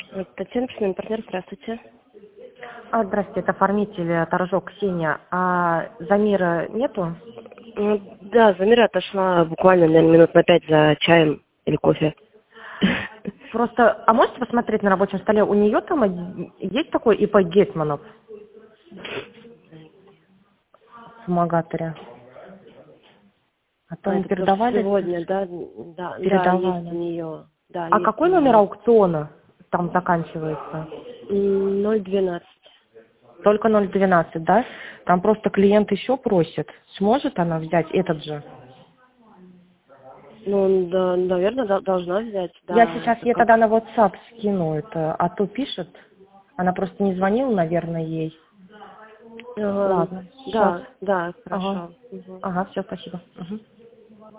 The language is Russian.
Татьяна, семейный партнер, здравствуйте. Здравствуйте, это оформитель Торжок Ксения. А Замира нету? Да, Замира отошла буквально, наверное, минут на 5 за чаем или кофе. Просто, а можете посмотреть на рабочем столе, у нее там есть такой ИП Гетманов в Магаторе? А то мы Это то, что передавали? сегодня, да, есть у Передавали. нее. Да, А есть у какой номер нее. аукциона там заканчивается? 012. Только 012, да? Там просто клиент еще просит. Сможет она взять этот же? Ну, да, наверное, должна взять, Я да. сейчас Это ей тогда как... на WhatsApp скину это, а то пишет. Она просто не звонила, наверное, ей. Ага. Ладно, сейчас. Да, Ага. хорошо. Мгм. Ага, все, спасибо. Мгм.